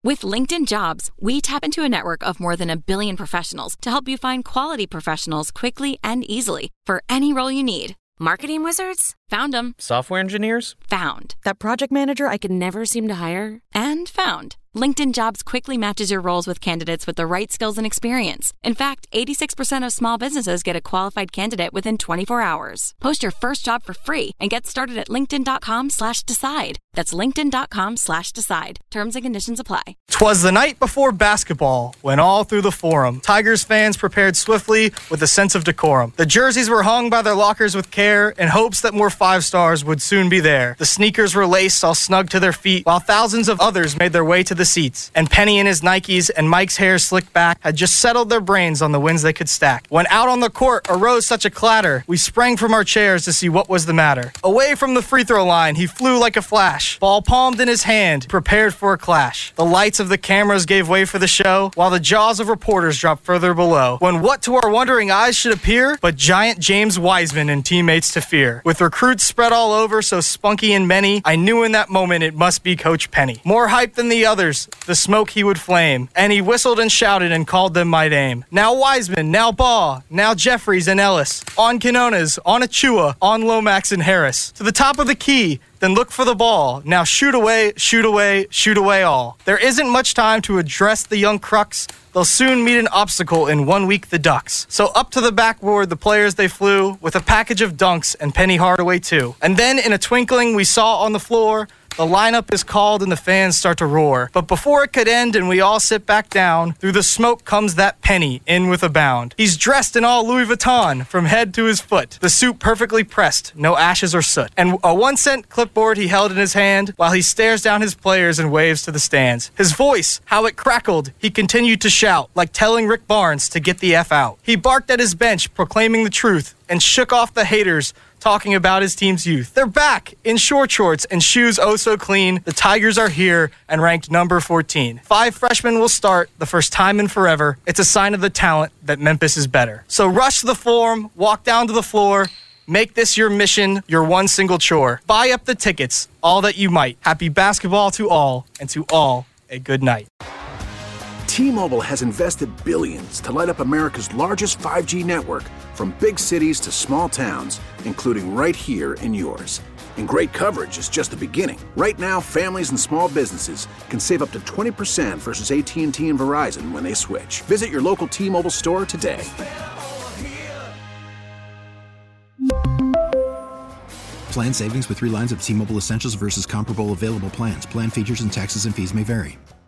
With LinkedIn Jobs, we tap into a network of more than 1 billion professionals to help you find quality professionals quickly and easily for any role you need. Marketing wizards? Found them. Software engineers? Found. That project manager I could never seem to hire? And found. LinkedIn Jobs quickly matches your roles with candidates with the right skills and experience. In fact, 86% of small businesses get a qualified candidate within 24 hours. Post your first job for free and get started at linkedin.com/decide. That's linkedin.com/decide. Terms and conditions apply. 'Twas the night before basketball when all through the forum, Tigers fans prepared swiftly with a sense of decorum. The jerseys were hung by their lockers with care in hopes that more 5-stars would soon be there. The sneakers were laced all snug to their feet while thousands of others made their way to the seats. And Penny in his Nikes and Mike's hair slicked back had just settled their brains on the wins they could stack. When out on the court arose such a clatter, we sprang from our chairs to see what was the matter. Away from the free throw line, he flew like a flash, ball palmed in his hand, prepared for a clash. The lights of the cameras gave way for the show, while the jaws of reporters dropped further below. When what to our wondering eyes should appear but giant James Wiseman and teammates to fear. With recruits spread all over, so spunky and many, I knew in that moment it must be Coach Penny. More hype than the others, the smoke he would flame, and he whistled and shouted and called them by name. Now Wiseman, now Baugh, now Jeffries and Ellis, on Quinones, on Achua, on Lomax and Harris. To the top of the key, then look for the ball. Now shoot away, shoot away, shoot away all. There isn't much time to address the young crux. They'll soon meet an obstacle in 1 week, the Ducks. So up to the backboard the players they flew, with a package of dunks and Penny Hardaway too. And then in a twinkling we saw on the floor, the lineup is called and the fans start to roar. But before it could end and we all sit back down, through the smoke comes that Penny, in with a bound. He's dressed in all Louis Vuitton, from head to his foot. The suit perfectly pressed, no ashes or soot. And a 1-cent clipboard he held in his hand, while he stares down his players and waves to the stands. His voice, how it crackled, he continued to shout, like telling Rick Barnes to get the F out. He barked at his bench, proclaiming the truth, and shook off the haters, talking about his team's youth. They're back in short shorts and shoes oh so clean. The Tigers are here and ranked number 14. 5 freshmen will start the first time in forever. It's a sign of the talent that Memphis is better. So rush to the forum, walk down to the floor, make this your mission, your one single chore. Buy up the tickets, all that you might. Happy basketball to all, and to all, a good night. T-Mobile has invested billions to light up America's largest 5G network, from big cities to small towns, including right here in yours. And great coverage is just the beginning. Right now, families and small businesses can save up to 20% versus AT&T and Verizon when they switch. Visit your local T-Mobile store today. Plan savings with 3 lines of T-Mobile Essentials versus comparable available plans. Plan features and taxes and fees may vary.